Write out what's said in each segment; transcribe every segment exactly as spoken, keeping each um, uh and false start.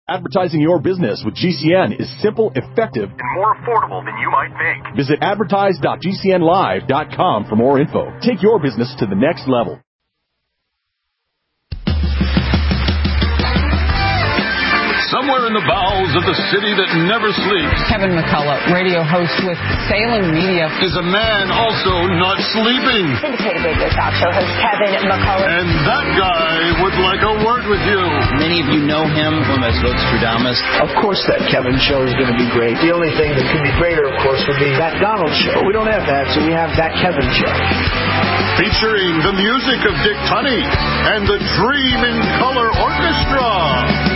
Advertising your business with G C N is simple, effective, and more affordable than you might think. Visit advertise dot g c n live dot com for more info. Take your business to the next level. Somewhere in the bowels of the city that never sleeps, Kevin McCullough, radio host with Salem Media, is a man also not sleeping. Syndicated radio talk show host Kevin McCullough. And that guy would like a word with you. Many of you know him from as Vostradamus. Of course that Kevin show is going to be great. The only thing that could be greater, of course, would be that Donald show. But we don't have that, so we have that Kevin show. Featuring the music of Dick Tunney and the Dream in Color Orchestra.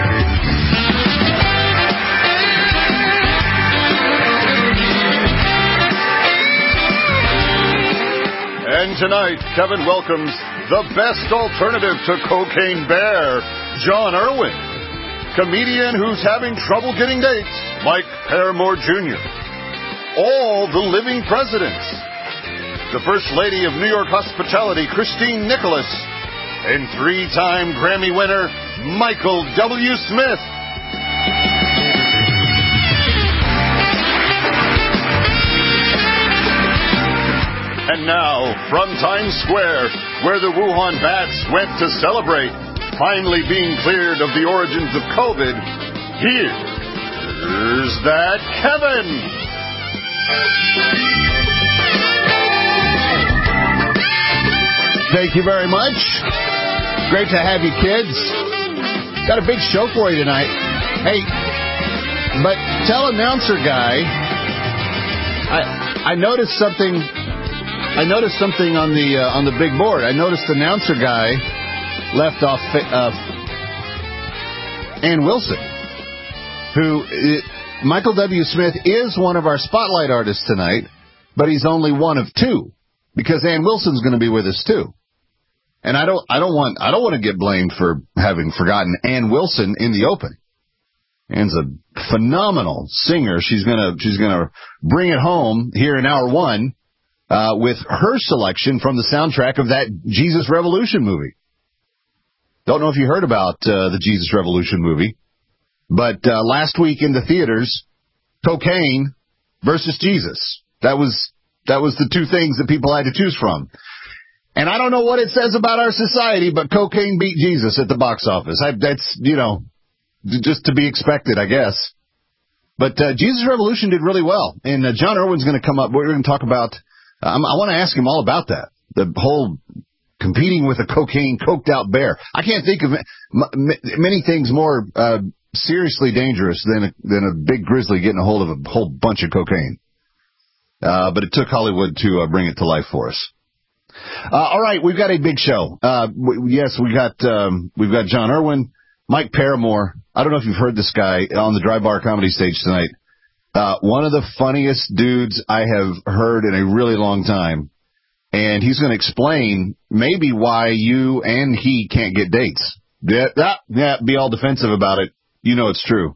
And tonight, Kevin welcomes the best alternative to Cocaine Bear, John Irwin. Comedian who's having trouble getting dates, Mike Paramore Junior All the living presidents. The First Lady of New York Hospitality, Christine Nicholas. And three-time Grammy winner, Michael W. Smith. And now, from Times Square, where the Wuhan bats went to celebrate finally being cleared of the origins of COVID, here's that Kevin. Thank you very much. Great to have you, kids. Got a big show for you tonight. Hey, but tell announcer guy, I I noticed something... I noticed something on the uh, on the big board. I noticed the announcer guy left off uh, Ann Wilson, who uh, Michael W. Smith is one of our spotlight artists tonight, but he's only one of two because Ann Wilson's going to be with us too. And I don't I don't want I don't want to get blamed for having forgotten Ann Wilson in the open. Ann's a phenomenal singer. She's gonna she's gonna bring it home here in hour one. Uh, with her selection from the soundtrack of that Jesus Revolution movie. Don't know if you heard about uh, the Jesus Revolution movie, but uh, last week in the theaters, cocaine versus Jesus. That was that was the two things that people had to choose from. And I don't know what it says about our society, but cocaine beat Jesus at the box office. I, that's, you know, just to be expected, I guess. But uh, Jesus Revolution did really well. And uh, John Irwin's going to come up. We're going to talk about... Um, I want to ask him all about that. The whole competing with a cocaine, coked out bear. I can't think of m- many things more uh, seriously dangerous than a, than a big grizzly getting a hold of a whole bunch of cocaine. Uh, but it took Hollywood to uh, bring it to life for us. Uh, all right, we've got a big show. Uh, w- yes, we got um, we've got John Irwin, Mike Paramore. I don't know if you've heard this guy on the Dry Bar Comedy stage tonight. Uh, one of the funniest dudes I have heard in a really long time. And he's going to explain maybe why you and he can't get dates. Yeah, that, yeah, be all defensive about it. You know it's true.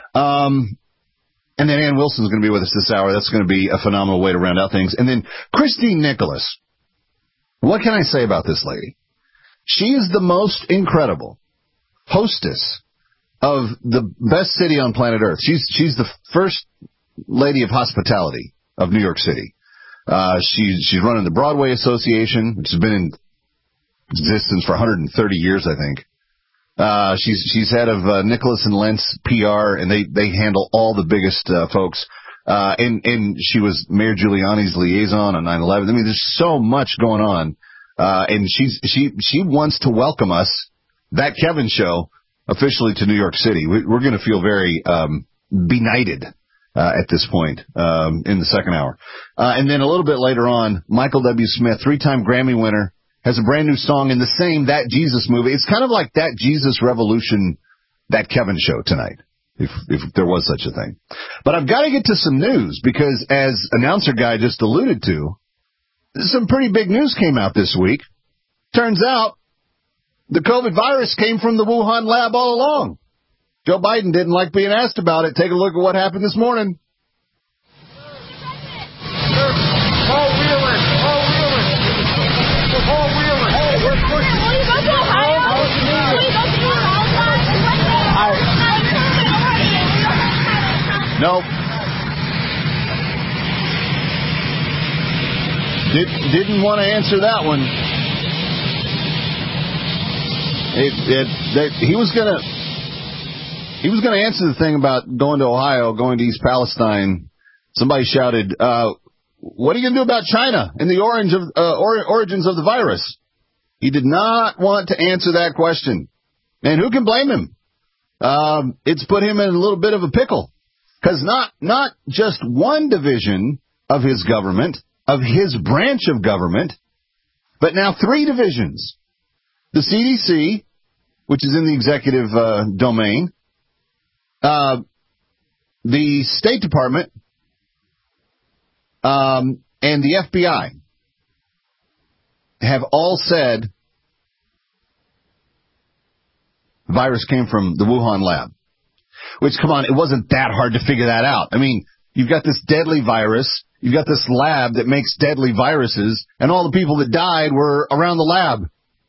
Um, and then Ann Wilson's going to be with us this hour. That's going to be a phenomenal way to round out things. And then Christine Nicholas. What can I say about this lady? She is the most incredible hostess of the best city on planet Earth. She's she's the first lady of hospitality of New York City. Uh, she's she's running the Broadway Association, which has been in existence for one hundred thirty years, I think. Uh, she's she's head of uh, Nicholas and Lentz P R, and they they handle all the biggest uh, folks. Uh, and and she was Mayor Giuliani's liaison on nine eleven. I mean, there's so much going on. Uh, and she's she she wants to welcome us, that Kevin show, officially to New York City. We're going to feel very um, benighted uh, at this point um, in the second hour. Uh, and then a little bit later on, Michael W. Smith, three-time Grammy winner, has a brand new song in the same That Jesus movie. It's kind of like That Jesus Revolution, That Kevin show tonight, if if there was such a thing. But I've got to get to some news because, as announcer guy just alluded to, some pretty big news came out this week. Turns out, the COVID virus came from the Wuhan lab all along. Joe Biden didn't like being asked about it. Take a look at what happened this morning. Paul Whelan, Paul Whelan, Paul Whelan. Hey, we're pushing. Will you go to Ohio? Will you go to Ohio? Nope. Did, didn't want to answer that one. It, it, they, he was gonna he was gonna answer the thing about going to Ohio, going to East Palestine. Somebody shouted, uh, "What are you gonna do about China and the orange of uh, or, origins of the virus?" He did not want to answer that question, and who can blame him? Um, it's put him in a little bit of a pickle, because not not just one division of his government, of his branch of government, but now three divisions. The C D C, which is in the executive uh, domain, uh, the State Department, um, and the F B I have all said the virus came from the Wuhan lab. Which, come on, it wasn't that hard to figure that out. I mean, you've got this deadly virus, you've got this lab that makes deadly viruses, and all the people that died were around the lab.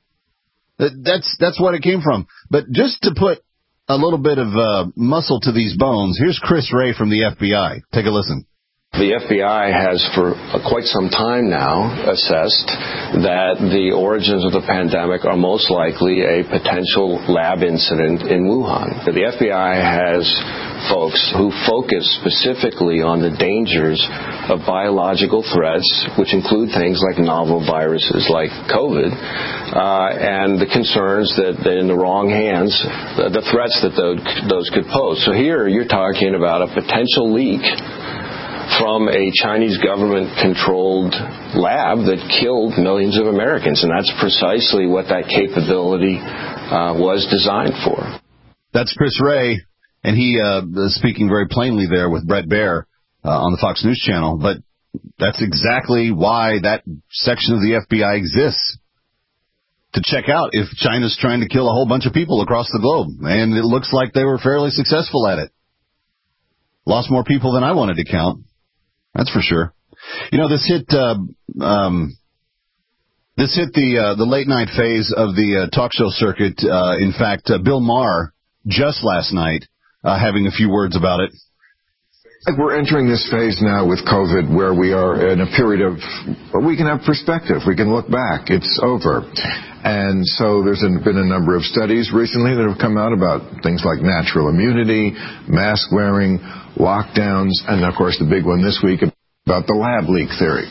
That's that's what it came from. But just to put a little bit of uh, muscle to these bones, here's Chris Wray from the F B I. Take a listen. The F B I has for quite some time now assessed that the origins of the pandemic are most likely a potential lab incident in Wuhan. The F B I has folks who focus specifically on the dangers of biological threats, which include things like novel viruses like COVID, uh, and the concerns that, that in the wrong hands, the, the threats that those, those could pose. So here you're talking about a potential leak from a Chinese government-controlled lab that killed millions of Americans, and that's precisely what that capability uh, was designed for. That's Chris Wray. And he uh, is speaking very plainly there with Bret Baier uh, on the Fox News Channel. But that's exactly why that section of the F B I exists, to check out if China's trying to kill a whole bunch of people across the globe. And it looks like they were fairly successful at it. Lost more people than I wanted to count. That's for sure. You know, this hit uh, um, this hit the uh, the late night phase of the uh, talk show circuit. Uh, in fact, uh, Bill Maher just last night. Uh, having a few words about it. We're entering this phase now with COVID where we are in a period of, we can have perspective. We can look back. It's over. And so there's been a number of studies recently that have come out about things like natural immunity, mask wearing, lockdowns, and, of course, the big one this week about the lab leak theory.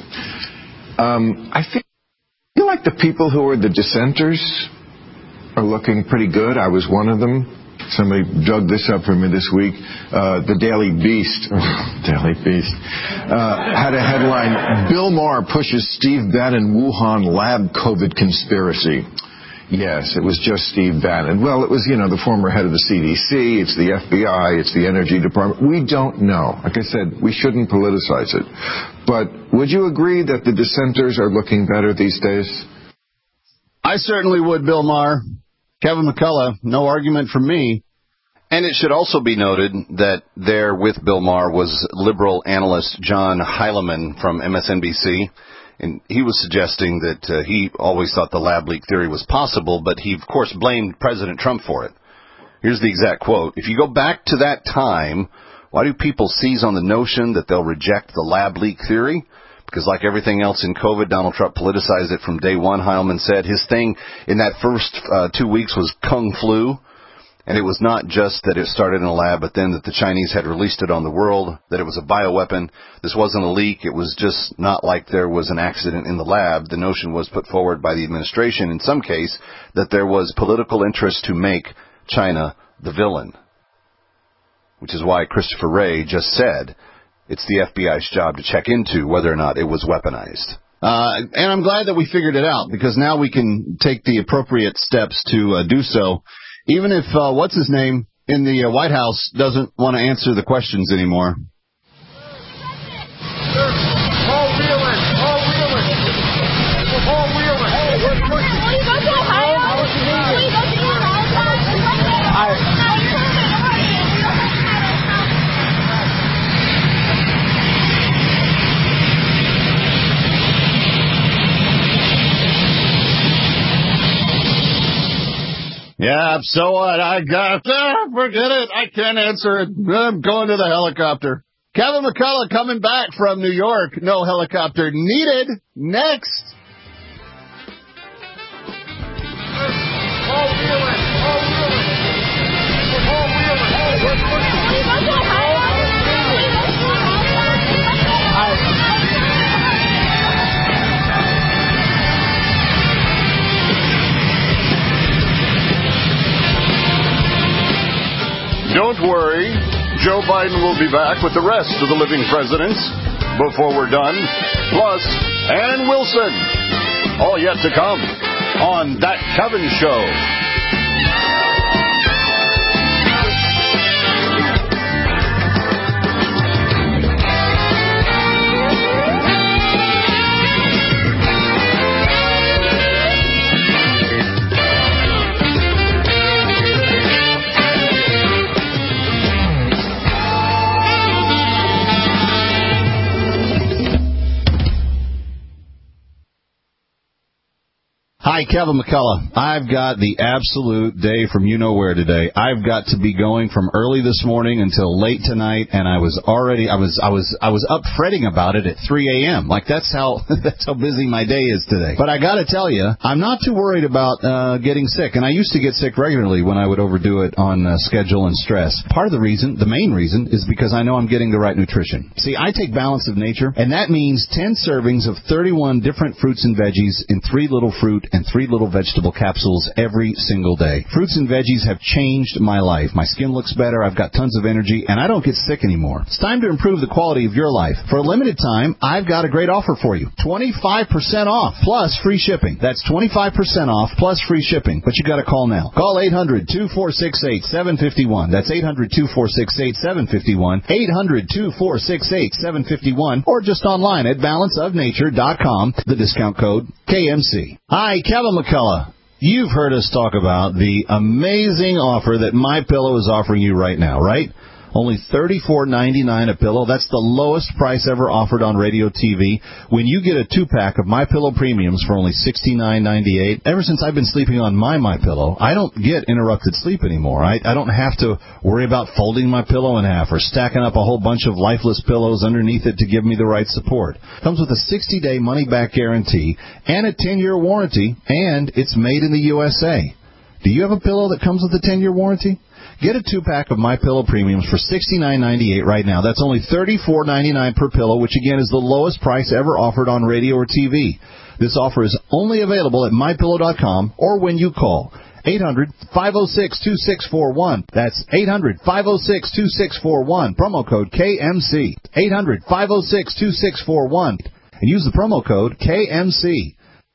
Um, I feel like the people who are the dissenters are looking pretty good. I was one of them. Somebody dug this up for me this week. Uh, the Daily Beast, Daily Beast, uh, had a headline, Bill Maher pushes Steve Bannon Wuhan lab COVID conspiracy. Yes, it was just Steve Bannon. Well, it was, you know, the former head of the C D C, it's the F B I, it's the Energy Department. We don't know. Like I said, we shouldn't politicize it. But would you agree that the dissenters are looking better these days? I certainly would, Bill Maher. Kevin McCullough, no argument from me. And it should also be noted that there with Bill Maher was liberal analyst John Heilemann from M S N B C. And he was suggesting that uh, he always thought the lab leak theory was possible, but he, of course, blamed President Trump for it. Here's the exact quote. If you go back to that time, why do people seize on the notion that they'll reject the lab leak theory? Because like everything else in COVID, Donald Trump politicized it from day one, Heilemann said. His thing in that first uh, two weeks was Kung Flu. And it was not just that it started in a lab, but then that the Chinese had released it on the world, that it was a bioweapon. This wasn't a leak. It was just not like there was an accident in the lab. The notion was put forward by the administration in some case that there was political interest to make China the villain, which is why Christopher Wray just said it's the F B I's job to check into whether or not it was weaponized. Uh, and I'm glad that we figured it out, because now we can take the appropriate steps to uh, do so, even if, uh, what's his name, in the uh, White House doesn't want to answer the questions anymore. Paul Whelan! Paul Whelan! Paul Whelan! Hey, we're pushing. Will you go to Ohio? Will you go to Ohio? Yeah, so what? I got, ah, forget it. I can't answer it. I'm going to the helicopter. Kevin McCullough coming back from New York. No helicopter needed. Next. All wheeling, all wheeling. All wheeling. Hey, we're pushing. Don't worry, Joe Biden will be back with the rest of the living presidents before we're done. Plus, Ann Wilson. All yet to come on That Kevin Show. Hi, Kevin McCullough. I've got the absolute day from you-know-where today. I've got to be going from early this morning until late tonight, and I was already, I was, I was, I was up fretting about it at three a.m. Like, that's how, that's how busy my day is today. But I gotta tell you, I'm not too worried about, uh, getting sick. And I used to get sick regularly when I would overdo it on uh, schedule and stress. Part of the reason, the main reason, is because I know I'm getting the right nutrition. See, I take Balance of Nature, and that means ten servings of thirty-one different fruits and veggies in three little fruit and three little vegetable capsules every single day. Fruits and veggies have changed my life. My skin looks better, I've got tons of energy, and I don't get sick anymore. It's time to improve the quality of your life. For a limited time, I've got a great offer for you. twenty-five percent off plus free shipping. That's twenty-five percent off plus free shipping. But you got to call now. Call eight hundred, two four six eight, seven five one. That's eight hundred, two four six eight, seven five one. eight hundred, two four six eight, seven five one. Or just online at balance of nature dot com. The discount code K M C. Hi, Kevin McCullough. You've heard us talk about the amazing offer that MyPillow is offering you right now, right? Only thirty-four ninety-nine a pillow. That's the lowest price ever offered on radio T V. When you get a two-pack of MyPillow Premiums for only sixty-nine ninety-eight, ever since I've been sleeping on my MyPillow, I don't get interrupted sleep anymore. I, I don't have to worry about folding my pillow in half or stacking up a whole bunch of lifeless pillows underneath it to give me the right support. Comes with a sixty-day money-back guarantee and a ten-year warranty, and it's made in the U S A. Do you have a pillow that comes with a ten-year warranty? Get a two-pack of MyPillow Premiums for sixty-nine ninety-eight right now. That's only thirty-four ninety-nine per pillow, which, again, is the lowest price ever offered on radio or T V. This offer is only available at my pillow dot com or when you call eight hundred, five oh six, two six four one. That's eight hundred, five oh six, two six four one. Promo code K M C. eight hundred, five oh six, two six four one. And use the promo code K M C.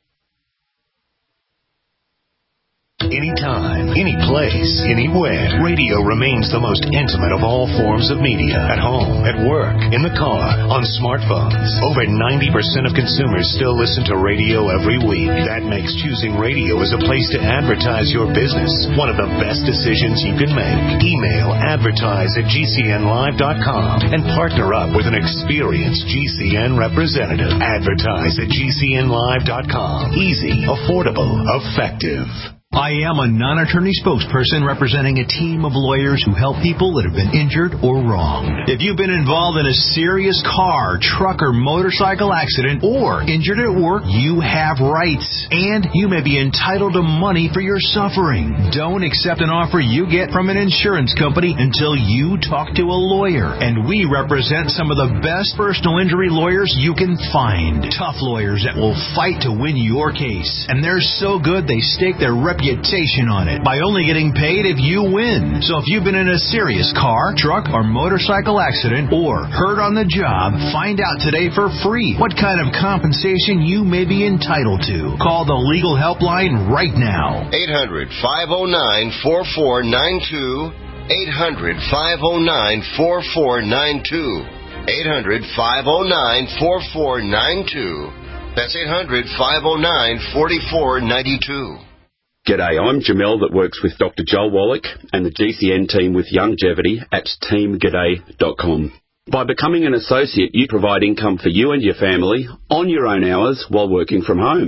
Anytime, any place, anywhere. Radio remains the most intimate of all forms of media. At home, at work, in the car, on smartphones. Over ninety percent of consumers still listen to radio every week. That makes choosing radio as a place to advertise your business one of the best decisions you can make. Email advertise at G C N live dot com and partner up with an experienced G C N representative. Advertise at G C N live dot com. Easy, affordable, effective. I am a non-attorney spokesperson representing a team of lawyers who help people that have been injured or wronged. If you've been involved in a serious car, truck, or motorcycle accident or injured at work, you have rights, and you may be entitled to money for your suffering. Don't accept an offer you get from an insurance company until you talk to a lawyer, and we represent some of the best personal injury lawyers you can find. Tough lawyers that will fight to win your case, and they're so good they stake their reputation on it by only getting paid if you win. So if you've been in a serious car, truck, or motorcycle accident or hurt on the job, find out today for free what kind of compensation you may be entitled to. Call the legal helpline right now. eight hundred, five oh nine, four four nine two. eight hundred, five oh nine, four four nine two. eight hundred, five oh nine, four four nine two. That's eight hundred, five oh nine, four four nine two. G'day, I'm Jamel that works with Doctor Joel Wallach and the G C N team with Longevity at team g'day dot com. By becoming an associate, you provide income for you and your family on your own hours while working from home.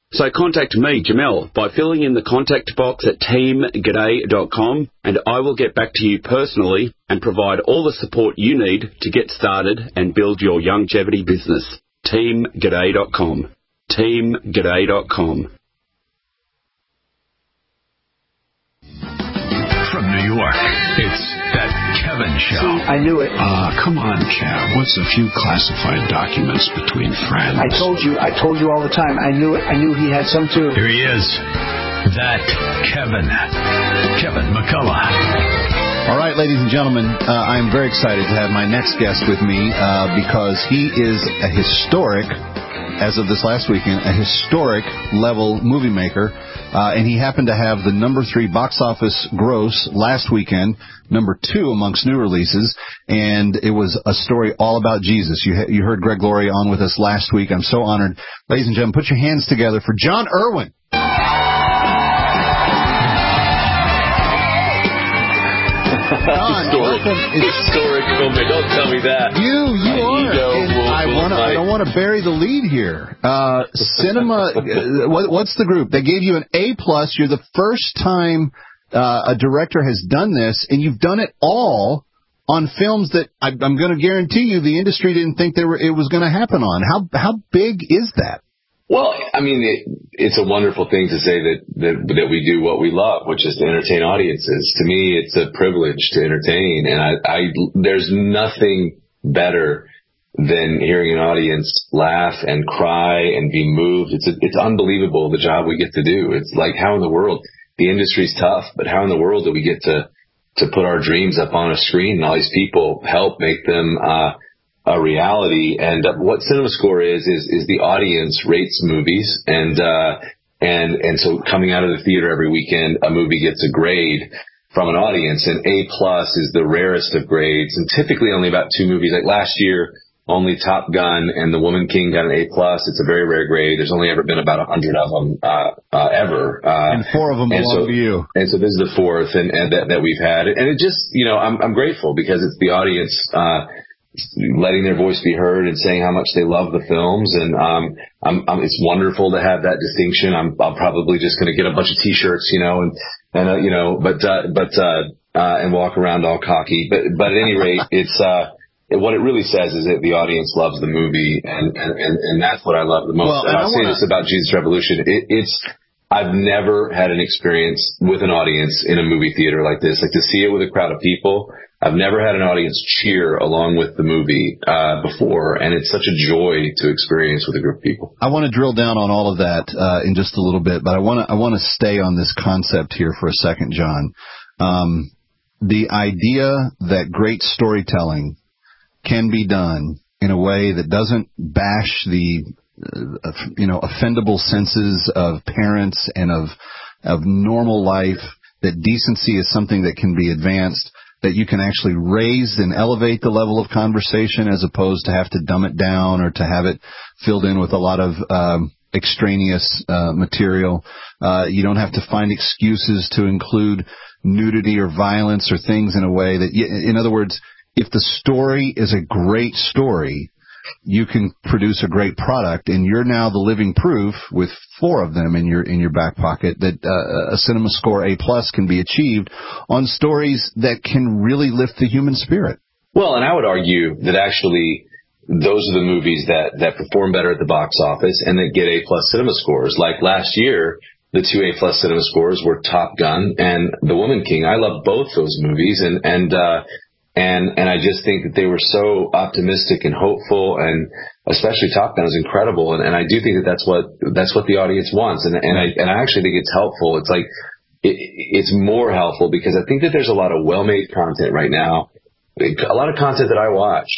So contact me, Jamel, by filling in the contact box at team g'day dot com, and I will get back to you personally and provide all the support you need to get started and build your longevity business. team g'day dot com. team g'day dot com. From New York, it's That Kevin Show. See, I knew it. Ah, uh, come on, Kev. What's a few classified documents between friends? I told you. I told you all the time. I knew it. I knew he had some too. Here he is. That Kevin. Kevin McCullough. All right, ladies and gentlemen, uh, I'm very excited to have my next guest with me uh, because he is a historic, as of this last weekend, a historic level movie maker. Uh, and he happened to have the number three box office gross last weekend, number two amongst new releases, and it was a story all about Jesus. You, ha- you heard Greg Laurie on with us last week. I'm so honored. Ladies and gentlemen, put your hands together for John Irwin. John, historic, historic film. Don't tell me that. You, you My are. Ego will, I want to. I don't want to bury the lead here. Uh, cinema. what, what's the group? They gave you an A plus. You're the first time uh, a director has done this, and you've done it all on films that I, I'm going to guarantee you the industry didn't think they were. It was going to happen on. How how big is that? Well, I mean, it, it's a wonderful thing to say that, that that we do what we love, which is to entertain audiences. To me, it's a privilege to entertain, and I, I there's nothing better than hearing an audience laugh and cry and be moved. It's a, it's unbelievable the job we get to do. It's like, how in the world, the industry's tough, but how in the world do we get to to put our dreams up on a screen and all these people help make them uh a reality? And uh, what CinemaScore is, is, is the audience rates movies. And, uh, and, and so coming out of the theater every weekend, a movie gets a grade from an audience, and A plus is the rarest of grades. And typically only about two movies. Like last year, only Top Gun and The Woman King got an A plus. It's a very rare grade. There's only ever been about a hundred of them, uh, uh, ever. Uh, and four of them belong so, to you. And so this is the fourth and, and that, that we've had. And it just, you know, I'm, I'm grateful because it's the audience, uh, letting their voice be heard and saying how much they love the films. And um, I'm, I'm, it's wonderful to have that distinction. I'm, I'm probably just going to get a bunch of T-shirts, you know, and and uh, you know, but uh, but uh, uh, and walk around all cocky. But but at any rate, it's uh, what it really says is that the audience loves the movie, and and, and, and that's what I love the most. Well, and I'll I say wanna... this about Jesus Revolution: it, it's I've never had an experience with an audience in a movie theater like this, like to see it with a crowd of people. I've never had an audience cheer along with the movie uh, before, and it's such a joy to experience with a group of people. I want to drill down on all of that uh, in just a little bit, but I want to I want to stay on this concept here for a second, John. Um, the idea that great storytelling can be done in a way that doesn't bash the uh, you know offendable senses of parents and of of normal life, that decency is something that can be advanced, that you can actually raise and elevate the level of conversation as opposed to have to dumb it down or to have it filled in with a lot of um, extraneous uh, material. Uh, you don't have to find excuses to include nudity or violence or things in a way that, in other words, if the story is a great story, you can produce a great product, and you're now the living proof with four of them in your in your back pocket that uh, a CinemaScore A plus can be achieved on stories that can really lift the human spirit. Well, and I would argue that actually those are the movies that, that perform better at the box office and that get A plus cinema scores. Like last year, the two A plus cinema scores were Top Gun and The Woman King. I love both those movies, and and uh, and and I just think that they were so optimistic and hopeful, and especially Top Gun is incredible. And, and I do think that that's what that's what the audience wants. And and I and I actually think it's helpful. It's like it, it's more helpful because I think that there's a lot of well-made content right now, a lot of content that I watch.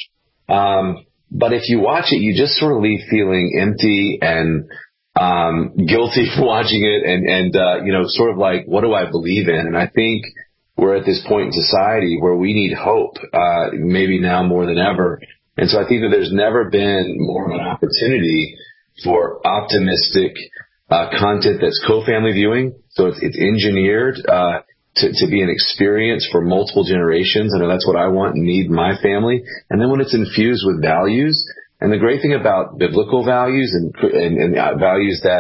Um, but if you watch it, you just sort of leave feeling empty and um, guilty for watching it, and and uh, you know, sort of like, what do I believe in? And I think we're at this point in society where we need hope, uh, maybe now more than ever. And so I think that there's never been more of an opportunity for optimistic uh, content that's co-family viewing. So it's, it's engineered uh, to, to be an experience for multiple generations. I know that's what I want and need in my family. And then when it's infused with values, and the great thing about biblical values and, and, and values that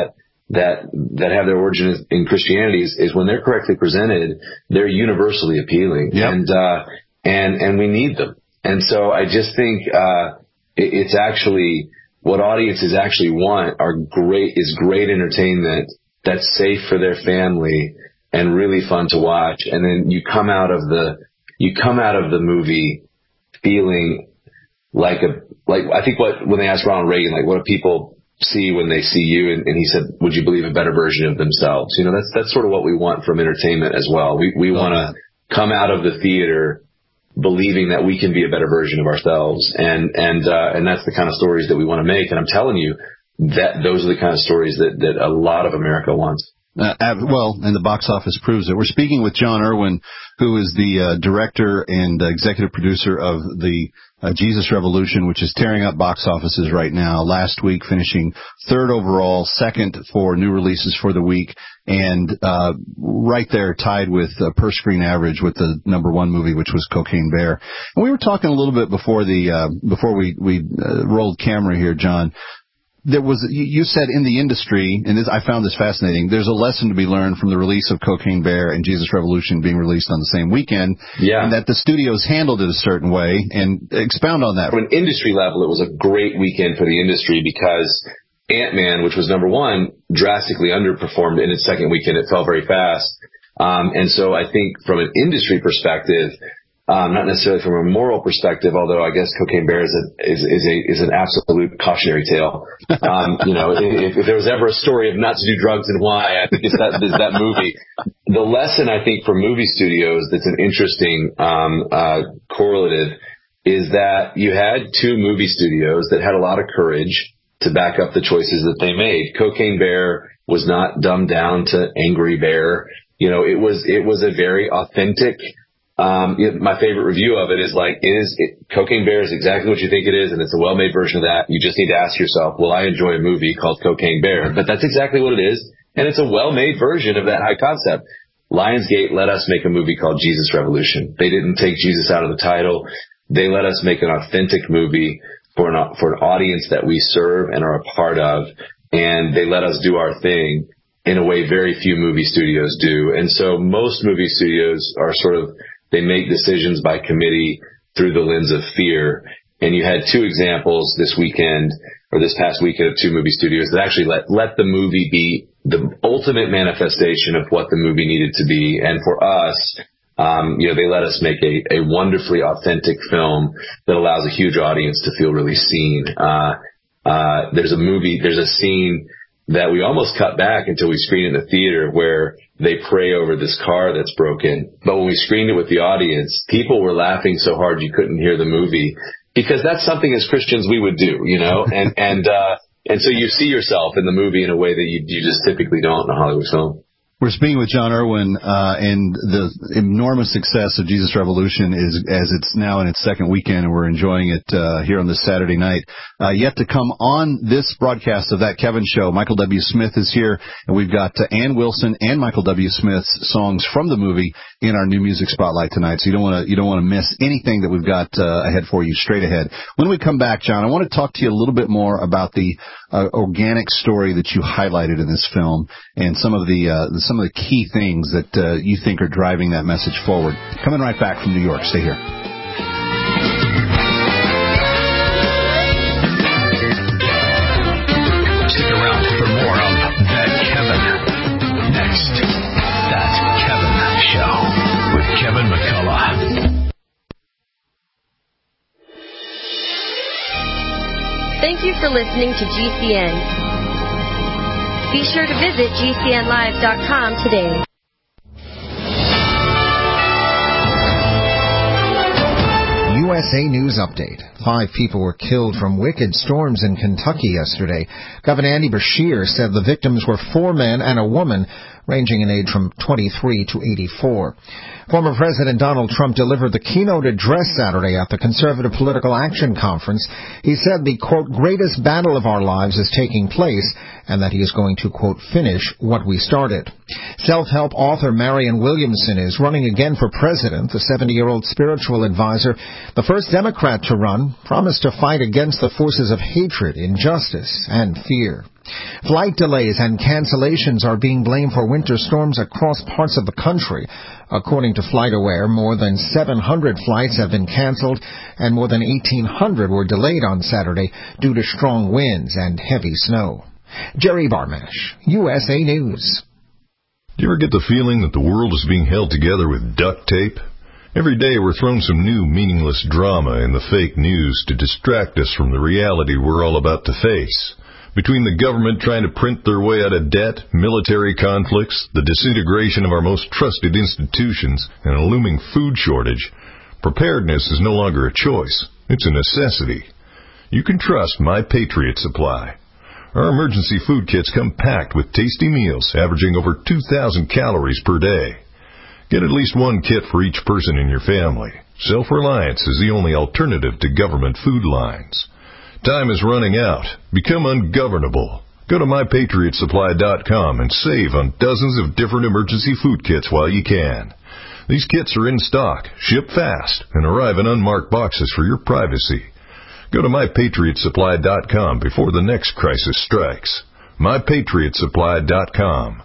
that that have their origin in Christianity is, is when they're correctly presented, they're universally appealing, yep. and uh, and and we need them. And so I just think uh, it, it's actually what audiences actually want are great is great entertainment that's safe for their family and really fun to watch. And then you come out of the you come out of the movie feeling like a like I think what when they asked Ronald Reagan, like, what do people see when they see you? And, and he said, would you believe a better version of themselves? You know, that's that's sort of what we want from entertainment as well. We we want to come out of the theater believing that we can be a better version of ourselves, and and uh, and that's the kind of stories that we want to make. And I'm telling you that those are the kind of stories that that a lot of America wants. Uh, well, and the box office proves it. We're speaking with John Irwin, who is the uh, director and uh, executive producer of the uh, Jesus Revolution, which is tearing up box offices right now. Last week, finishing third overall, second for new releases for the week, and uh, right there tied with uh, per screen average with the number one movie, which was Cocaine Bear. And we were talking a little bit before the uh, before we we uh, rolled camera here, John. There was, you said in the industry, and this, I found this fascinating, there's a lesson to be learned from the release of Cocaine Bear and Jesus Revolution being released on the same weekend, yeah. and that the studios handled it a certain way, and expound on that. From an industry level, it was a great weekend for the industry because Ant-Man, which was number one, drastically underperformed in its second weekend. It fell very fast. Um, and so I think from an industry perspective, Um, not necessarily from a moral perspective, although I guess Cocaine Bear is a, is, is a, is an absolute cautionary tale. Um, you know, if, if there was ever a story of not to do drugs and why, I think it's that, it's that movie. The lesson I think for movie studios that's an interesting, um, uh, correlative is that you had two movie studios that had a lot of courage to back up the choices that they made. Cocaine Bear was not dumbed down to Angry Bear. You know, it was, it was a very authentic, Um, my favorite review of it is like, is it, Cocaine Bear is exactly what you think it is, and it's a well-made version of that. You just need to ask yourself, will I enjoy a movie called Cocaine Bear? But that's exactly what it is, and it's a well-made version of that high concept. Lionsgate let us make a movie called Jesus Revolution. They didn't take Jesus out of the title. They let us make an authentic movie for an, for an audience that we serve and are a part of, and they let us do our thing in a way very few movie studios do. And so most movie studios are sort of, they make decisions by committee through the lens of fear. And you had two examples this weekend, or this past weekend, of two movie studios that actually let, let the movie be the ultimate manifestation of what the movie needed to be. And for us, um, you know, they let us make a, a wonderfully authentic film that allows a huge audience to feel really seen. Uh, uh, there's a movie, there's a scene that we almost cut back until we screened in the theater where they pray over this car that's broken. But when we screened it with the audience, people were laughing so hard you couldn't hear the movie, because that's something as Christians we would do, you know, and, and, uh, and so you see yourself in the movie in a way that you, you just typically don't in a Hollywood film. We're speaking with John Irwin, uh, and the enormous success of Jesus Revolution is, as it's now in its second weekend, and we're enjoying it, uh, here on this Saturday night. Uh, yet to come on this broadcast of That Kevin Show, Michael W. Smith is here, and we've got uh, Ann Wilson and Michael W. Smith's songs from the movie in our new music spotlight tonight. So you don't want to, you don't want to miss anything that we've got, uh, ahead for you straight ahead. When we come back, John, I want to talk to you a little bit more about the, uh, organic story that you highlighted in this film, and some of the, uh, the some of the key things that uh, you think are driving that message forward. Coming right back from New York. Stay here. Stick around for more of That Kevin. Next, That Kevin Show with Kevin McCullough. Thank you for listening to G C N. Be sure to visit G C N live dot com today. U S A News Update. Five people were killed from wicked storms in Kentucky yesterday. Governor Andy Beshear said the victims were four men and a woman, ranging in age from twenty-three to eighty-four. Former President Donald Trump delivered the keynote address Saturday at the Conservative Political Action Conference. He said the, quote, greatest battle of our lives is taking place, and that he is going to, quote, finish what we started. Self-help author Marianne Williamson is running again for president. The seventy-year-old spiritual advisor, the first Democrat to run, promised to fight against the forces of hatred, injustice, and fear. Flight delays and cancellations are being blamed for winter storms across parts of the country. According to FlightAware, more than seven hundred flights have been canceled and more than eighteen hundred were delayed on Saturday due to strong winds and heavy snow. Jerry Barmash, U S A News. Do you ever get the feeling that the world is being held together with duct tape? Every day we're thrown some new meaningless drama in the fake news to distract us from the reality we're all about to face. Between the government trying to print their way out of debt, military conflicts, the disintegration of our most trusted institutions, and a looming food shortage, preparedness is no longer a choice. It's a necessity. You can trust My Patriot Supply. Our emergency food kits come packed with tasty meals averaging over two thousand calories per day. Get at least one kit for each person in your family. Self-reliance is the only alternative to government food lines. Time is running out. Become ungovernable. Go to my patriot supply dot com and save on dozens of different emergency food kits while you can. These kits are in stock, ship fast, and arrive in unmarked boxes for your privacy. Go to my patriot supply dot com before the next crisis strikes. my patriot supply dot com.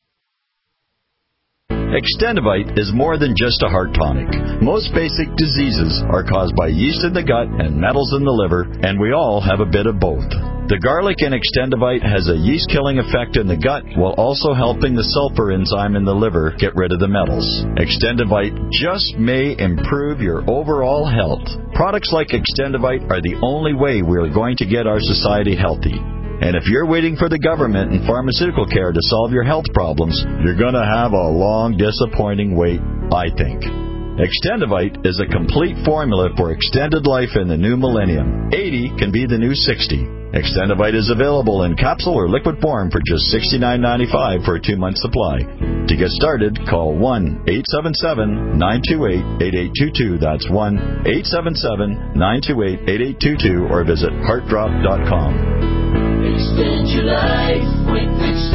Extendivite is more than just a heart tonic. Most basic diseases are caused by yeast in the gut and metals in the liver, and we all have a bit of both. The garlic in Extendivite has a yeast-killing effect in the gut while also helping the sulfur enzyme in the liver get rid of the metals. Extendivite just may improve your overall health. Products like Extendivite are the only way we are going to get our society healthy. And if you're waiting for the government and pharmaceutical care to solve your health problems, you're going to have a long, disappointing wait, I think. Extendivite is a complete formula for extended life in the new millennium. eighty can be the new sixty. Extendivite is available in capsule or liquid form for just sixty-nine ninety-five for a two-month supply. To get started, call one eight seven seven, nine two eight, eight eight two two. That's one eight seven seven, nine two eight, eight eight two two or visit heart drop dot com. Extend your life with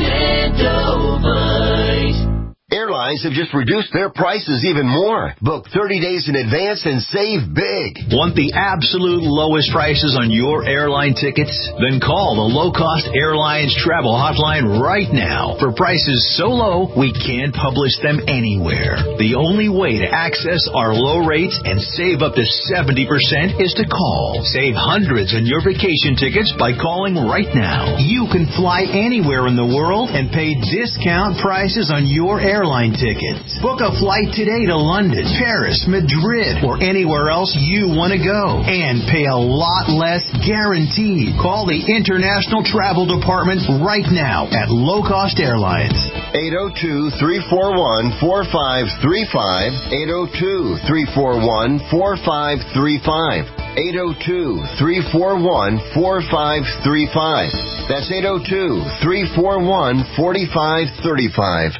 Extendovite. Airlines have just reduced their prices even more. Book thirty days in advance and save big. Want the absolute lowest prices on your airline tickets? Then call the Low Cost Airlines Travel Hotline right now. For prices so low, we can't publish them anywhere. The only way to access our low rates and save up to seventy percent is to call. Save hundreds on your vacation tickets by calling right now. You can fly anywhere in the world and pay discount prices on your airline tickets. Book a flight today to London, Paris, Madrid, or anywhere else you want to go. And pay a lot less guaranteed. Call the International Travel Department right now at Low Cost Airlines. eight oh two, three four one, four five three five. eight oh two, three four one, four five three five. eight oh two, three four one, four five three five. That's eight oh two, three four one, four five three five.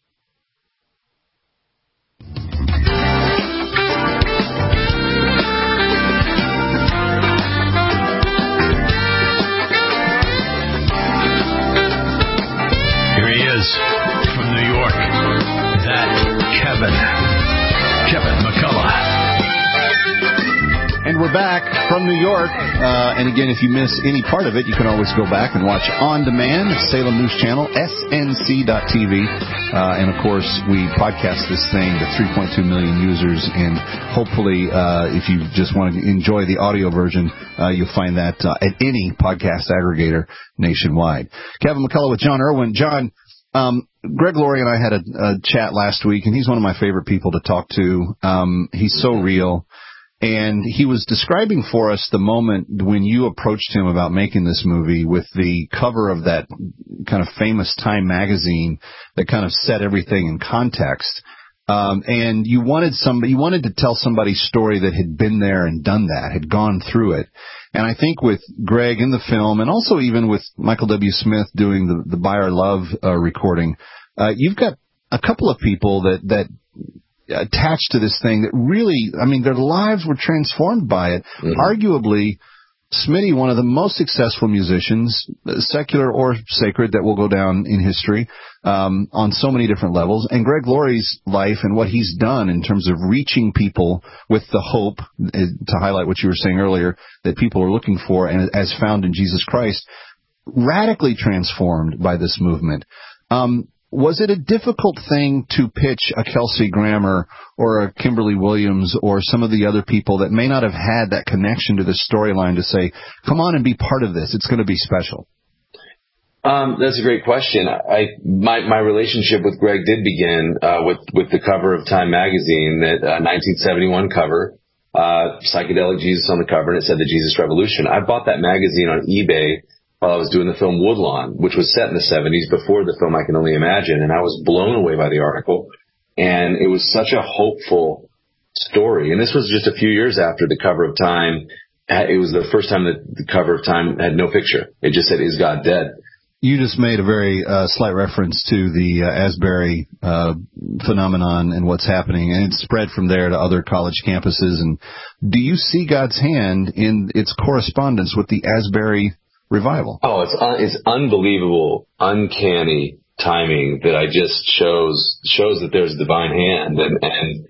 From New York, that Kevin, Kevin McCullough. And we're back from New York. Uh, and again, if you miss any part of it, you can always go back and watch on demand, Salem News Channel, S N C dot T V. Uh, and of course, we podcast this thing to three point two million users. And hopefully, uh, if you just want to enjoy the audio version, uh, you'll find that uh, at any podcast aggregator nationwide. Kevin McCullough with John Irwin. John, Um, Greg Laurie and I had a, a chat last week, and he's one of my favorite people to talk to. Um, he's so real. And he was describing for us the moment when you approached him about making this movie with the cover of that kind of famous Time magazine that kind of set everything in context. Um, and you wanted somebody, you wanted to tell somebody's story that had been there and done that, had gone through it. And I think with Greg in the film, and also even with Michael W. Smith doing the, the By Our Love uh, recording, uh, you've got a couple of people that, that attached to this thing that really, I mean, their lives were transformed by it. Mm-hmm. Arguably, Smitty, one of the most successful musicians, secular or sacred, that will go down in history um, on so many different levels. And Greg Laurie's life and what he's done in terms of reaching people with the hope, to highlight what you were saying earlier, that people are looking for and as found in Jesus Christ. radically transformed by this movement. Um, was it a difficult thing to pitch a Kelsey Grammer or a Kimberly Williams or some of the other people that may not have had that connection to the storyline to say, come on and be part of this, it's going to be special? Um, that's a great question. I my my relationship with Greg did begin uh, with with the cover of Time magazine, that uh, nineteen seventy-one cover, uh, psychedelic Jesus on the cover, and it said the Jesus Revolution. I bought that magazine on eBay while I was doing the film Woodlawn, which was set in the seventies before the film I Can Only Imagine, and I was blown away by the article. And it was such a hopeful story. And this was just a few years after the cover of Time. It was the first time that the cover of Time had no picture. It just said, "Is God dead?" You just made a very uh, slight reference to the uh, Asbury uh, phenomenon and what's happening, and it's spread from there to other college campuses. And do you see God's hand in its correspondence with the Asbury revival? Oh, it's un- it's unbelievable, uncanny timing that I just shows shows that there's a divine hand, and and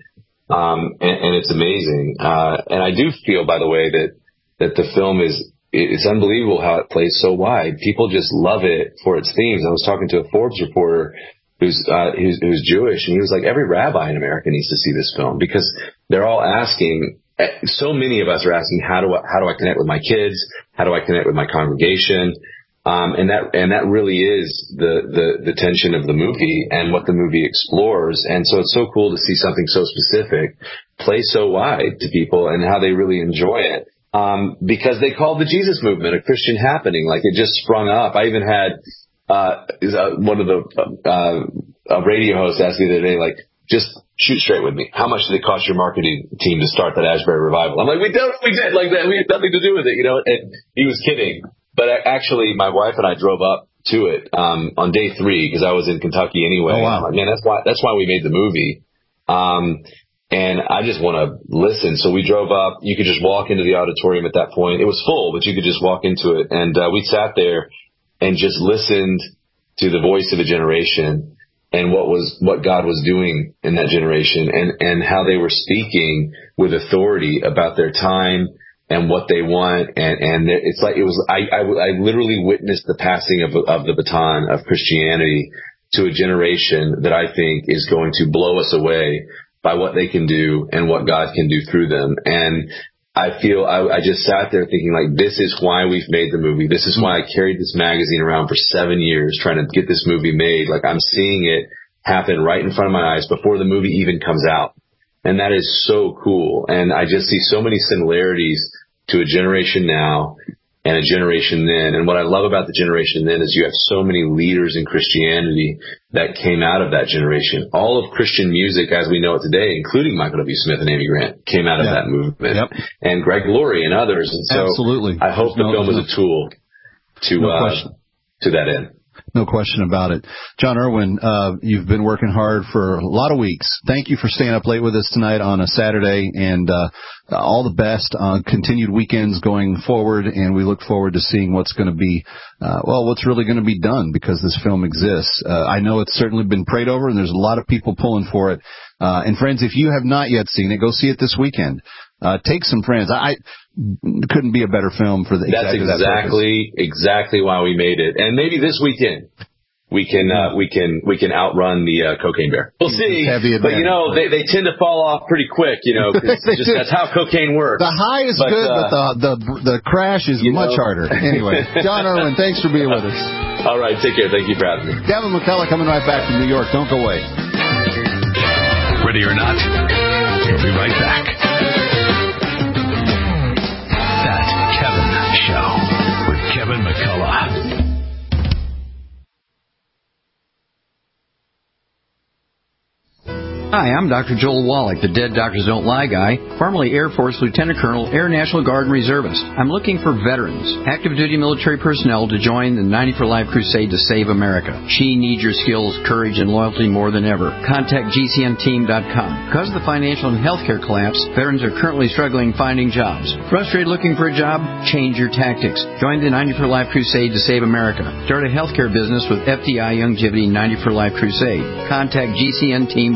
um and, and it's amazing. Uh, and I do feel, by the way, that that the film is. It's unbelievable how it plays so wide. People just love it for its themes. I was talking to a Forbes reporter who's, uh, who's, who's Jewish, and he was like, every rabbi in America needs to see this film, because they're all asking, so many of us are asking, how do I, how do I connect with my kids? How do I connect with my congregation? Um, and that, and that really is the, the, the tension of the movie and what the movie explores. And so it's so cool to see something so specific play so wide to people and how they really enjoy it. Um, because they called the Jesus movement a Christian happening, like it just sprung up. I even had, uh, one of the, uh, a radio hosts asked me the other day, like, just shoot straight with me. How much did it cost your marketing team to start that Asbury revival? I'm like, we don't, we did like that. We had nothing to do with it, you know, and he was kidding. But actually, my wife and I drove up to it, um, on day three, because I was in Kentucky anyway. Oh, wow. I'm like, man, that's why, that's why we made the movie. Um, And I just want to listen. So we drove up. You could just walk into the auditorium at that point. It was full, but you could just walk into it. And uh, we sat there and just listened to the voice of a generation and what was what God was doing in that generation, and, and how they were speaking with authority about their time and what they want. And, and it's like it was. I, I, I literally witnessed the passing of of the baton of Christianity to a generation that I think is going to blow us away by what they can do and what God can do through them. And I feel I, I just sat there thinking, like, this is why we've made the movie. This is why I carried this magazine around for seven years trying to get this movie made. Like, I'm seeing it happen right in front of my eyes before the movie even comes out. And that is so cool. And I just see so many similarities to a generation now and a generation then. And what I love about the generation then is you have so many leaders in Christianity that came out of that generation. All of Christian music as we know it today, including Michael W. Smith and Amy Grant, came out of yeah. that movement. Yep. And Greg Laurie and others. And so Absolutely. I hope There's the no, film is a tool to no uh, to that end. No question about it. John Irwin, uh, you've been working hard for a lot of weeks. Thank you for staying up late with us tonight on a Saturday, and uh, all the best on continued weekends going forward, and we look forward to seeing what's going to be, uh, well, what's really going to be done, because this film exists. Uh, I know it's certainly been prayed over, and there's a lot of people pulling for it. Uh, and friends, if you have not yet seen it, go see it this weekend. Uh, take some friends. I, I couldn't be a better film for the That's exactly that exactly why we made it. And maybe this weekend we can uh, we can we can outrun the uh, Cocaine Bear. We'll see. But you know, they they tend to fall off pretty quick. You know, cause just that's how cocaine works. The high is but, good, uh, but the the the crash is much know. harder. Anyway, John Irwin, thanks for being with us. All right, take care. Thank you for having me. Kevin McCullough coming right back from New York. Don't go away. Ready or not, we'll be right back. Show with Kevin McCullough. Hi, I'm Doctor Joel Wallach, the Dead Doctors Don't Lie guy, formerly Air Force Lieutenant Colonel, Air National Guard and Reservist. I'm looking for veterans, active duty military personnel to join the ninety for Life crusade to save America. She needs your skills, courage, and loyalty more than ever. Contact G C N team dot com. Because of the financial and healthcare collapse, veterans are currently struggling finding jobs. Frustrated looking for a job? Change your tactics. Join the ninety for Life crusade to save America. Start a healthcare business with F D I Longevity ninety for Life crusade. Contact G C N team dot com.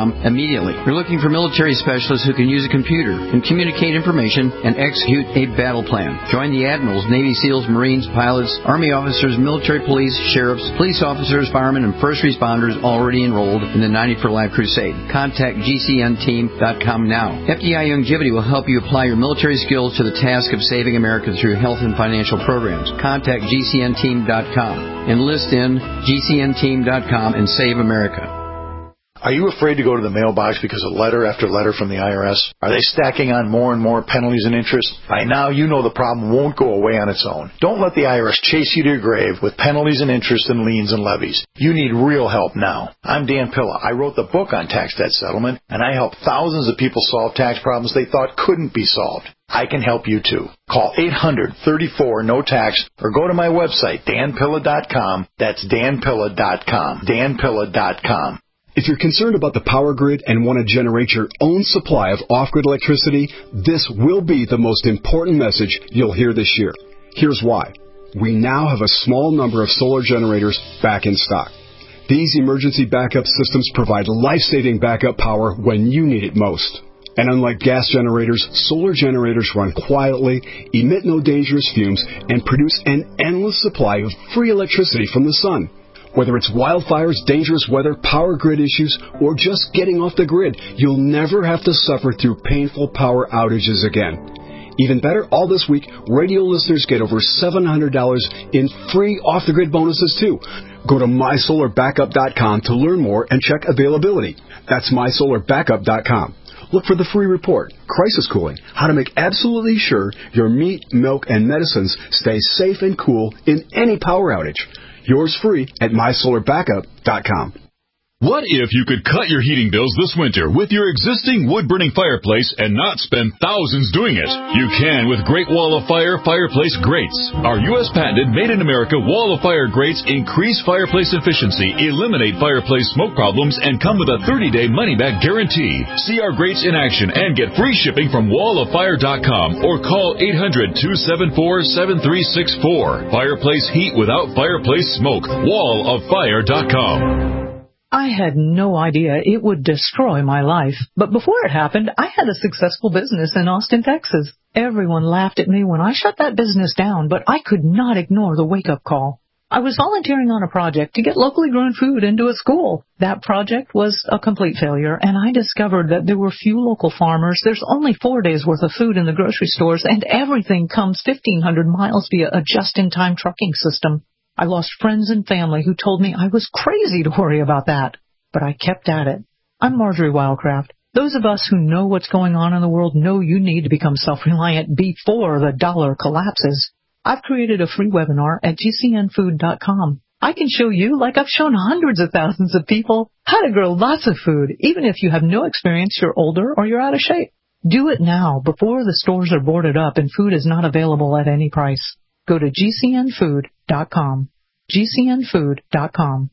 com immediately. You're looking for military specialists who can use a computer and communicate information and execute a battle plan. Join the admirals, Navy SEALs, Marines, pilots, Army officers, military police, sheriffs, police officers, firemen, and first responders already enrolled in the ninety for Life Crusade. Contact G C N team dot com now. F D I Longevity will help you apply your military skills to the task of saving America through health and financial programs. Contact G C N team dot com. Enlist in G C N team dot com and save America. Are you afraid to go to the mailbox because of letter after letter from the I R S? Are they stacking on more and more penalties and interest? By now, you know the problem won't go away on its own. Don't let the I R S chase you to your grave with penalties and interest and liens and levies. You need real help now. I'm Dan Pilla. I wrote the book on tax debt settlement, and I help thousands of people solve tax problems they thought couldn't be solved. I can help you too. Call eight hundred, thirty-four, no tax or go to my website, dan pilla dot com. That's dan pilla dot com. dan pilla dot com. If you're concerned about the power grid and want to generate your own supply of off-grid electricity, this will be the most important message you'll hear this year. Here's why. We now have a small number of solar generators back in stock. These emergency backup systems provide life-saving backup power when you need it most. And unlike gas generators, solar generators run quietly, emit no dangerous fumes, and produce an endless supply of free electricity from the sun. Whether it's wildfires, dangerous weather, power grid issues, or just getting off the grid, you'll never have to suffer through painful power outages again. Even better, all this week, radio listeners get over seven hundred dollars in free off-the-grid bonuses, too. Go to my solar backup dot com to learn more and check availability. That's my solar backup dot com. Look for the free report, Crisis Cooling, how to make absolutely sure your meat, milk, and medicines stay safe and cool in any power outage. Yours free at my solar backup dot com. What if you could cut your heating bills this winter with your existing wood-burning fireplace and not spend thousands doing it? You can with Great Wall of Fire Fireplace Grates. Our U S patented made-in-America Wall of Fire grates increase fireplace efficiency, eliminate fireplace smoke problems, and come with a thirty-day money-back guarantee. See our grates in action and get free shipping from wall of fire dot com or call eight hundred, two seven four, seven three six four. Fireplace heat without fireplace smoke. wall of fire dot com. I had no idea it would destroy my life. But before it happened, I had a successful business in Austin, Texas. Everyone laughed at me when I shut that business down, but I could not ignore the wake-up call. I was volunteering on a project to get locally grown food into a school. That project was a complete failure, and I discovered that there were few local farmers. There's only four days' worth of food in the grocery stores, and everything comes fifteen hundred miles via a just-in-time trucking system. I lost friends and family who told me I was crazy to worry about that. But I kept at it. I'm Marjorie Wildcraft. Those of us who know what's going on in the world know you need to become self-reliant before the dollar collapses. I've created a free webinar at G C N food dot com. I can show you, like I've shown hundreds of thousands of people, how to grow lots of food, even if you have no experience, you're older, or you're out of shape. Do it now, before the stores are boarded up and food is not available at any price. Go to G C N food dot com. G C N food dot com.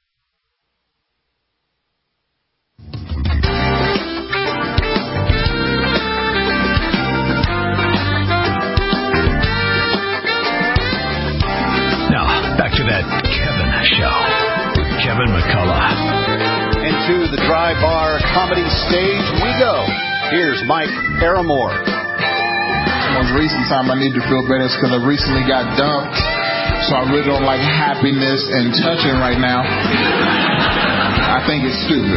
Now, back to that Kevin show. Kevin McCullough. Into the Dry Bar Comedy stage we go. Here's Mike Paramore. One recent time I need to feel better is because I recently got dumped, so I really don't like happiness and touching right now. I think it's stupid.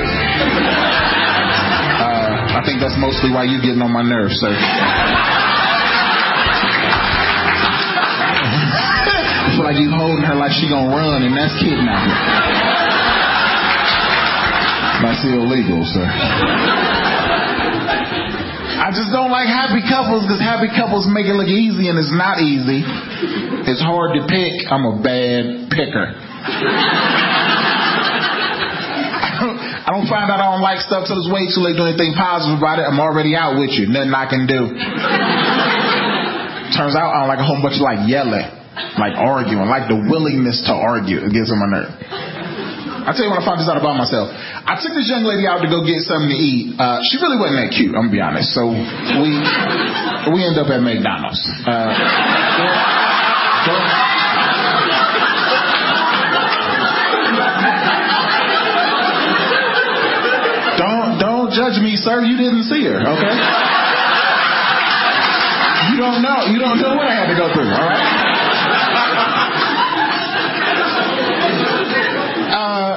Uh, I think that's mostly why you're getting on my nerves, sir. I feel like you holding her like she gonna run, and that's kidnapping. That's illegal, sir. I just don't like happy couples because happy couples make it look easy, and it's not easy. It's hard to pick. I'm a bad picker. I, don't, I don't find out I don't like stuff till it's way too late to do anything positive about it. I'm already out with you. Nothing I can do. Turns out I don't like a whole bunch of like yelling, like arguing, like the willingness to argue. It gets on my nerve. I'll tell you when I found this out about myself. I took this young lady out to go get something to eat. Uh, she really wasn't that cute, I'm going to be honest. So we we ended up at McDonald's. Uh, don't judge me, sir. You didn't see her, okay? You don't know. You don't know what I had to go through, all right? Uh,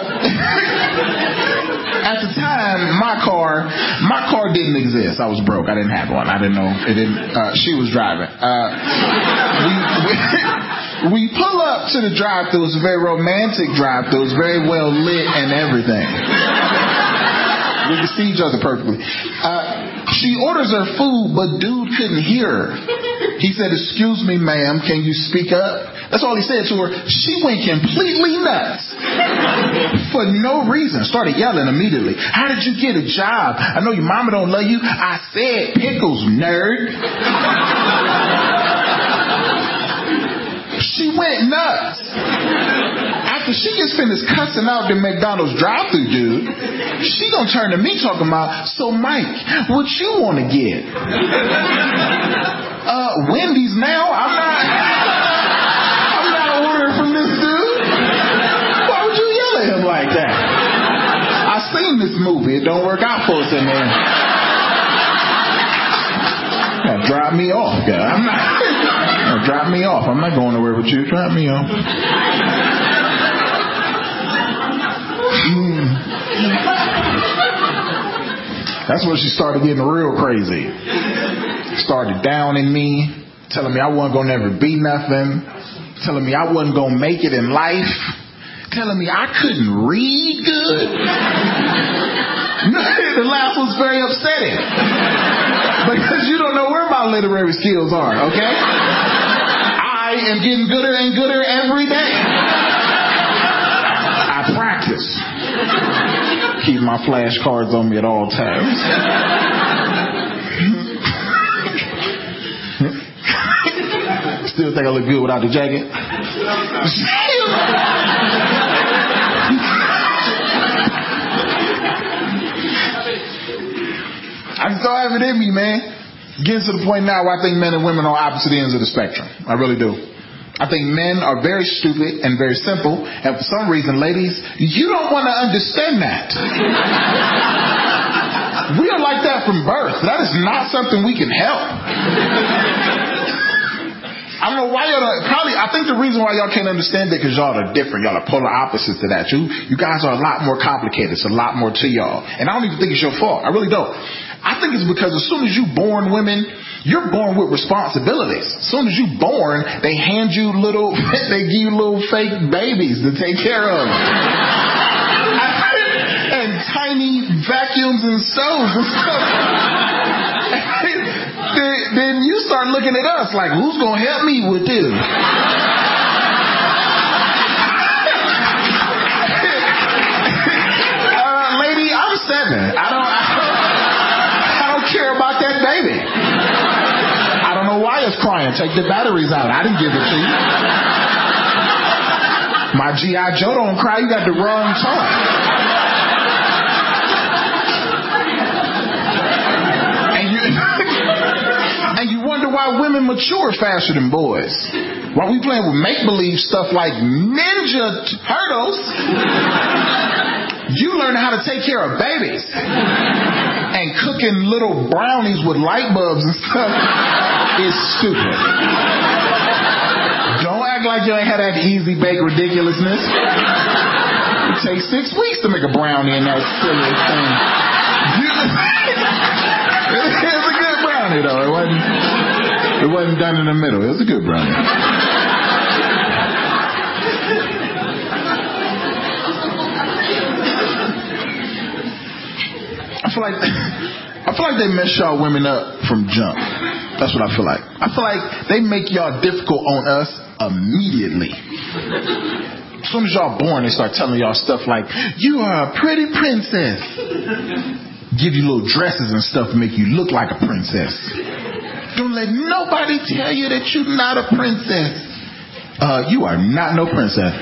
at the time, my car, my car didn't exist. I was broke. I didn't have one. I didn't know. It didn't. Uh, she was driving. Uh, we, we, we pull up to the drive-thru. It was a very romantic drive-thru. It was very well lit and everything. We could see each other perfectly. Uh, she orders her food, but dude couldn't hear her. He said, "Excuse me, ma'am, can you speak up?" That's all he said to her. She went completely nuts for no reason. Started yelling immediately. "How did you get a job? I know your mama don't love you." I said, "Pickles, nerd." She went nuts. After she gets finished cussing out the McDonald's drive-thru dude, she gonna turn to me talking about, "So Mike, what you want to get?" Uh, Wendy's now? I'm not, I'm not ordering from this dude. Why would you yell at him like that? I seen this movie. It don't work out for us in there. Now, drop me off, guy. I'm not, now, drop me off. I'm not going nowhere with you. Drop me off. Mm. That's when she started getting real crazy. Started downing me, telling me I wasn't gonna never be nothing, telling me I wasn't gonna make it in life, telling me I couldn't read good. The last was very upsetting because you don't know where my literary skills are, okay? I am getting gooder and gooder every day. I practice. Keep my flashcards on me at all times. Still think I look good without the jacket? I just don't have it in me, man. Getting to the point now where I think men and women are on opposite ends of the spectrum. I really do. I think men are very stupid and very simple, and for some reason, ladies, you don't want to understand that. We are like that from birth. That is not something we can help. I don't know why y'all don't, probably, I think the reason why y'all can't understand it because y'all are different. Y'all are polar opposites to that. You, you guys are a lot more complicated. It's a lot more to y'all. And I don't even think it's your fault. I really don't. I think it's because as soon as you born women, you're born with responsibilities. As soon as you born, they hand you little, they give you little fake babies to take care of. And tiny vacuums and stoves and stuff. then, then you start looking at us like, who's going to help me with this? uh, lady, I'm seven. I don't, I don't, I don't care about that baby. I don't know why it's crying. Take the batteries out. I didn't give it to you. My G I Joe don't cry. You got the wrong toy. And you wonder why women mature faster than boys. While we playing with make-believe stuff like Ninja Turtles, you learn how to take care of babies. And cooking little brownies with light bulbs and stuff is stupid. Don't act like you ain't had that easy bake ridiculousness. It takes six weeks to make a brownie in that silly thing. It's a good brownie, though. It wasn't, it wasn't done in the middle. It was a good brownie. I feel like I feel like they mess y'all women up from jump. That's what I feel like. I feel like they make y'all difficult on us immediately. As soon as y'all born, they start telling y'all stuff like, "You are a pretty princess." Give you little dresses and stuff to make you look like a princess. Don't let nobody tell you that you're not a princess. Uh, you are not no princess.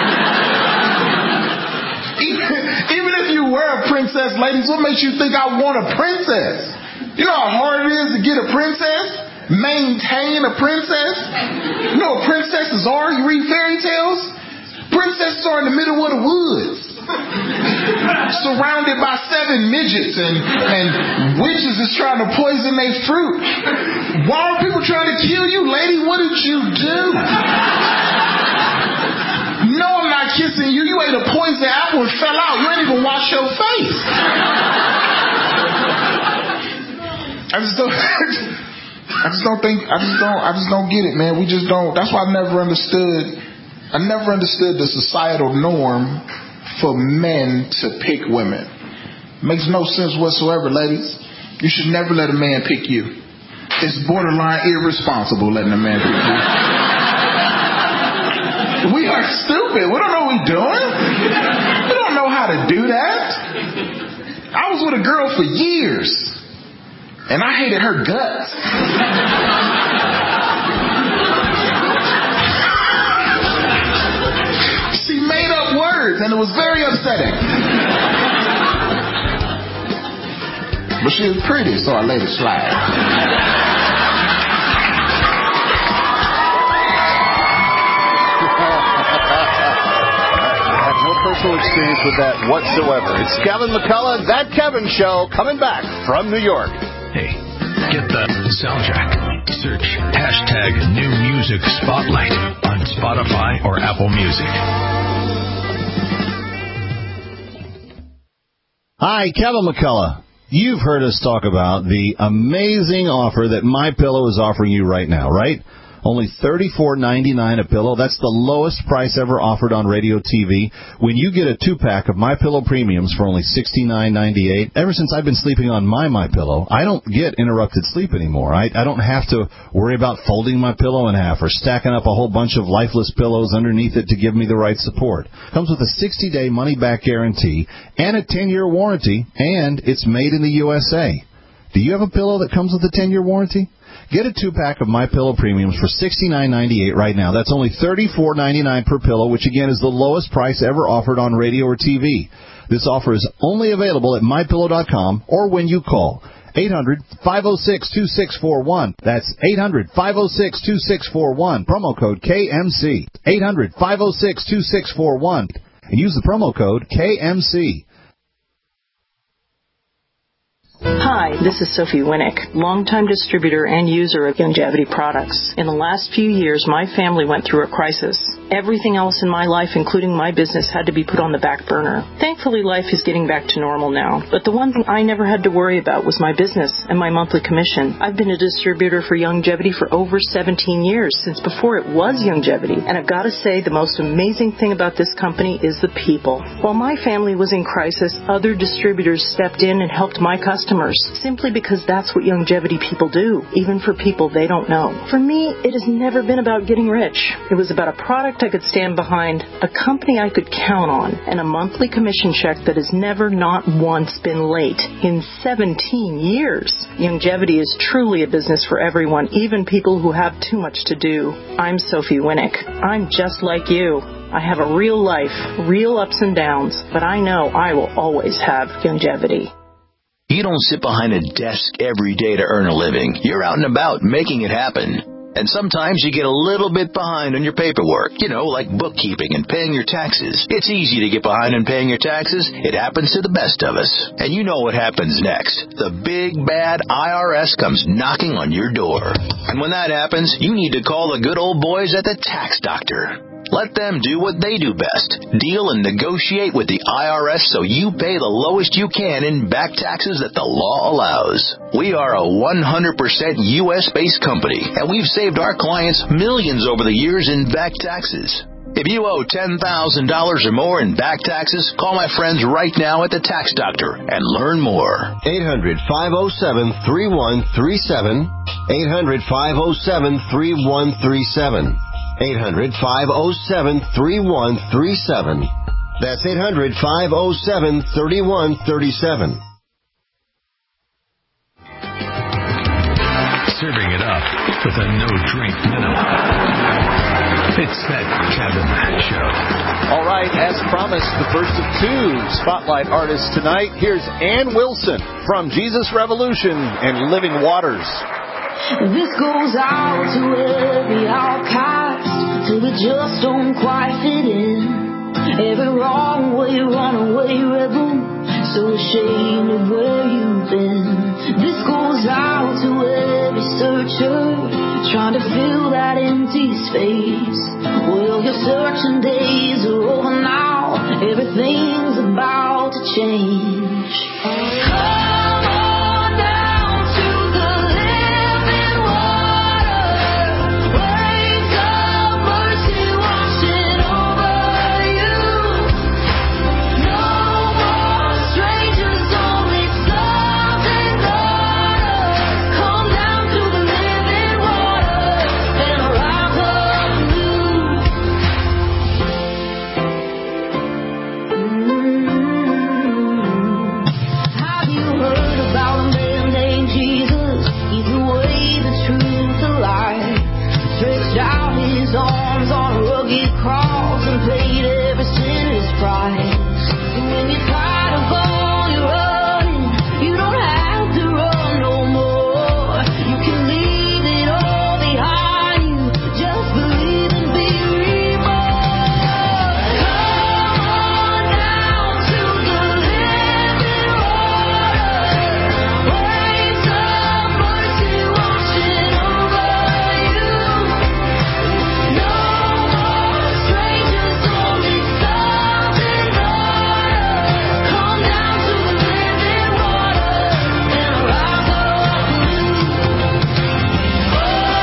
even, even if you were a princess, ladies, what makes you think I want a princess? You know how hard it is to get a princess? Maintain a princess? You know what princesses are? You read fairy tales? Princesses are in the middle of the woods. Surrounded by seven midgets and, and witches is trying to poison their fruit. Why are people trying to kill you, lady? What did you do? No, I'm not kissing you. You ate a poison apple and fell out. You ain't even wash your face. I just don't I just don't think I just don't I just don't get it, man. We just don't. That's why I never understood I never understood the societal norm for men to pick women. Makes no sense whatsoever, ladies. You should never let a man pick you. It's borderline irresponsible letting a man pick you. We are stupid. We don't know what we're doing. We don't know how to do that. I was with a girl for years, and I hated her guts. She made up words, and it was very upsetting. But she was pretty, so I let it slide. I have no personal experience with that whatsoever. It's Kevin McCullough, That Kevin Show, coming back from New York. Hey, get the soundtrack. Search hashtag New Music Spotlight on Spotify or Apple Music. Hi, Kevin McCullough. You've heard us talk about the amazing offer that MyPillow is offering you right now, right? Only thirty-four ninety-nine a pillow. That's the lowest price ever offered on radio T V. When you get a two-pack of MyPillow Premiums for only sixty-nine ninety-eight, ever since I've been sleeping on my MyPillow, I don't get interrupted sleep anymore. I, I don't have to worry about folding my pillow in half or stacking up a whole bunch of lifeless pillows underneath it to give me the right support. Comes with a sixty-day money-back guarantee and a ten-year warranty, and it's made in the U S A. Do you have a pillow that comes with a ten-year warranty? Get a two-pack of MyPillow Premiums for sixty-nine ninety-eight right now. That's only thirty-four ninety-nine per pillow, which, again, is the lowest price ever offered on radio or T V. This offer is only available at my pillow dot com or when you call eight hundred, five oh six, two six four one. That's eight hundred, five oh six, two six four one. Promo code K M C. eight hundred, five oh six, two six four one. And use the promo code K M C. Hi, this is Sophie Winnick, longtime distributor and user of Youngevity products. In the last few years, my family went through a crisis. Everything else in my life, including my business, had to be put on the back burner. Thankfully, life is getting back to normal now, but the one thing I never had to worry about was my business and my monthly commission. I've been a distributor for Youngevity for over seventeen years, since before it was Youngevity, and I've got to say the most amazing thing about this company is the people. While my family was in crisis, other distributors stepped in and helped my customers, simply because that's what Youngevity people do, even for people they don't know. For me, it has never been about getting rich. It was about a product I could stand behind, a company I could count on, and a monthly commission check that has never not once been late in seventeen years. Youngevity is truly a business for everyone, even people who have too much to do. I'm Sophie Winnick. I'm just like you. I have a real life, real ups and downs, but I know I will always have Youngevity. You don't sit behind a desk every day to earn a living. You're out and about making it happen. And sometimes you get a little bit behind on your paperwork, you know, like bookkeeping and paying your taxes. It's easy to get behind on paying your taxes. It happens to the best of us. And you know what happens next. The big, bad I R S comes knocking on your door. And when that happens, you need to call the good old boys at the Tax Doctor. Let them do what they do best. Deal and negotiate with the I R S so you pay the lowest you can in back taxes that the law allows. We are a one hundred percent U S-based company, and we've saved our clients millions over the years in back taxes. If you owe ten thousand dollars or more in back taxes, call my friends right now at the Tax Doctor and learn more. eight hundred, five oh seven, three one three seven. eight hundred, five oh seven, three one three seven. eight hundred, five oh seven, three one three seven. That's eight hundred, five oh seven, three one three seven. Serving it up with a no-drink minimum. It's That Kevin Show. All right, as promised, the first of two Spotlight artists tonight. Here's Ann Wilson from Jesus Revolution and Living Waters. This goes out to every outcast till we just don't quite fit in. Every wrong way, runaway rebel, so ashamed of where you've been. This goes out to every searcher, trying to fill that empty space. Well, your searching days are over now. Everything's about to change. Come on down to the living water. Waves of mercy washing over you. No more strangers, only sons and daughters. Come down to the living water and rise up new. Have you heard about a man named Jesus? He's the way, the truth, the life. Stretched out his arms on a rugged cross and paid every sinner's price. And when you're tired of all your running, you don't have to run no more. You can leave it all behind you. Just believe and be reborn. Come on down to the living water. Waves of mercy washing over you. No more strangers, only sons and daughters. Come down to the living water and rise up new. Oh,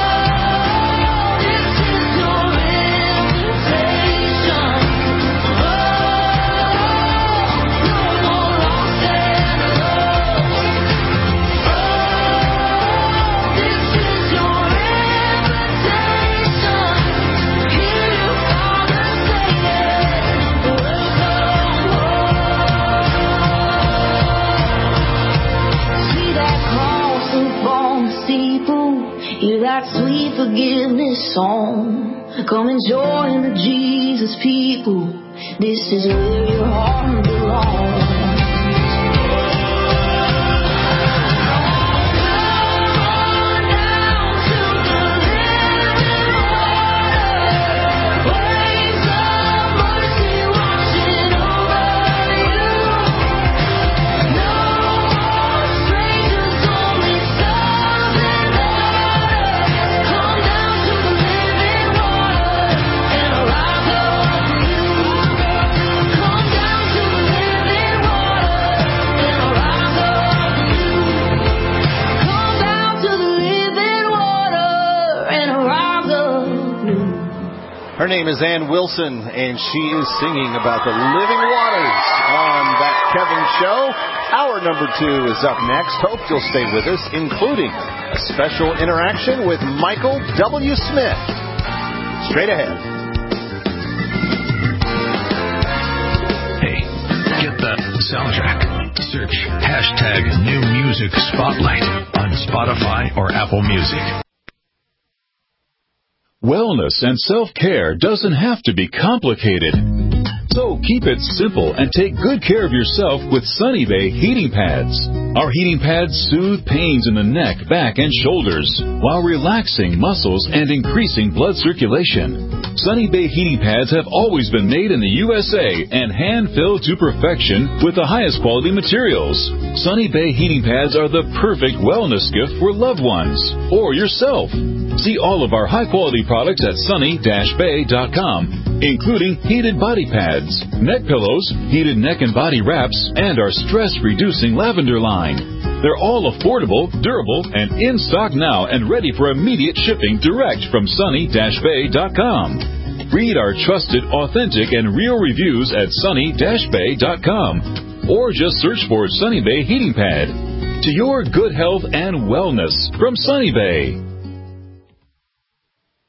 this is your invitation. Oh, no more lost and alone. Oh, this is your invitation. Hear your Father say it. Welcome home. See that cross up on the steeple. Hear that sweet forgiveness song. Come and join the Jesus people. This is where your heart belongs. Waves of mercy washing over you. No more strangers, only sons and daughters. Come down to the living water and rise up new. Come down to the living water and rise up new. Come down to the living water and rise up new. Her name is Ann Wilson, and she is singing about the living waters on That Kevin Show. Hour number two is up next. Hope you'll stay with us, including a special interaction with Michael W. Smith. Straight ahead. Hey, get that soundtrack. Search hashtag New Music Spotlight on Spotify or Apple Music. Wellness and self-care doesn't have to be complicated. So keep it simple and take good care of yourself with Sunny Bay heating pads. Our heating pads soothe pains in the neck, back, and shoulders while relaxing muscles and increasing blood circulation. Sunny Bay heating pads have always been made in the U S A and hand-filled to perfection with the highest quality materials. Sunny Bay heating pads are the perfect wellness gift for loved ones or yourself. See all of our high-quality products at sunny dash bay dot com, including heated body pads, neck pillows, heated neck and body wraps, and our stress-reducing lavender line. They're all affordable, durable, and in stock now and ready for immediate shipping direct from sunny dash bay dot com. Read our trusted, authentic, and real reviews at sunny dash bay dot com or just search for Sunny Bay Heating Pad. To your good health and wellness from Sunny Bay.